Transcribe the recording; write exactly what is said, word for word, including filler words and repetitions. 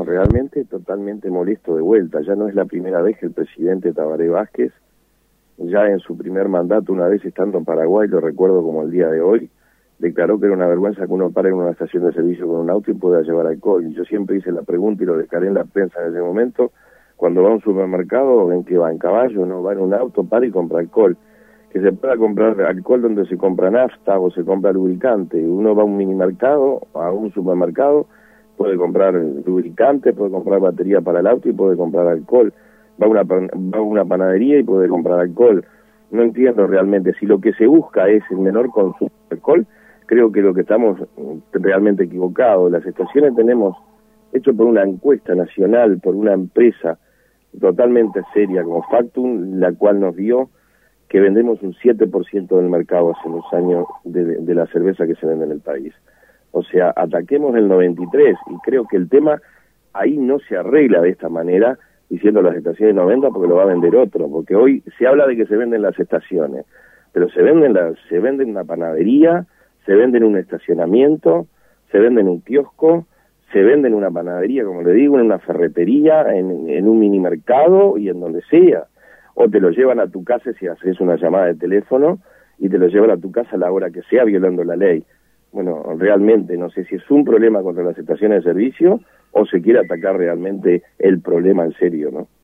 realmente totalmente molesto de vuelta. Ya no es la primera vez que el presidente Tabaré Vázquez, ya en su primer mandato, una vez estando en Paraguay, lo recuerdo como el día de hoy, declaró que era una vergüenza que uno pare en una estación de servicio con un auto y pueda llevar alcohol. Y yo siempre hice la pregunta y lo declaré en la prensa en ese momento: cuando va a un supermercado, ¿en qué va? ¿En caballo? ¿No? Va en un auto, para y compra alcohol. Que se pueda comprar alcohol donde se compra nafta o se compra lubricante. Uno va a un minimercado, a un supermercado, puede comprar lubricante, puede comprar batería para el auto y puede comprar alcohol. Va a una, va a una panadería y puede comprar alcohol. No entiendo realmente. Si lo que se busca es el menor consumo de alcohol, creo que lo que estamos realmente equivocados. Las estaciones tenemos, hecho por una encuesta nacional, por una empresa totalmente seria como Factum, la cual nos dio que vendemos un siete por ciento del mercado hace unos años de, de, de la cerveza que se vende en el país. O sea, ataquemos el noventa y tres, y creo que el tema ahí no se arregla de esta manera, diciendo las estaciones no vendan porque lo va a vender otro, porque hoy se habla de que se venden las estaciones, pero se venden las, se vende en una panadería, se vende en un estacionamiento, se vende en un kiosco, se vende en una panadería, como le digo, en una ferretería, en, en un minimercado y en donde sea. O te lo llevan a tu casa si haces una llamada de teléfono y te lo llevan a tu casa a la hora que sea, violando la ley. Bueno, realmente no sé si es un problema contra las estaciones de servicio o se quiere atacar realmente el problema en serio, ¿no?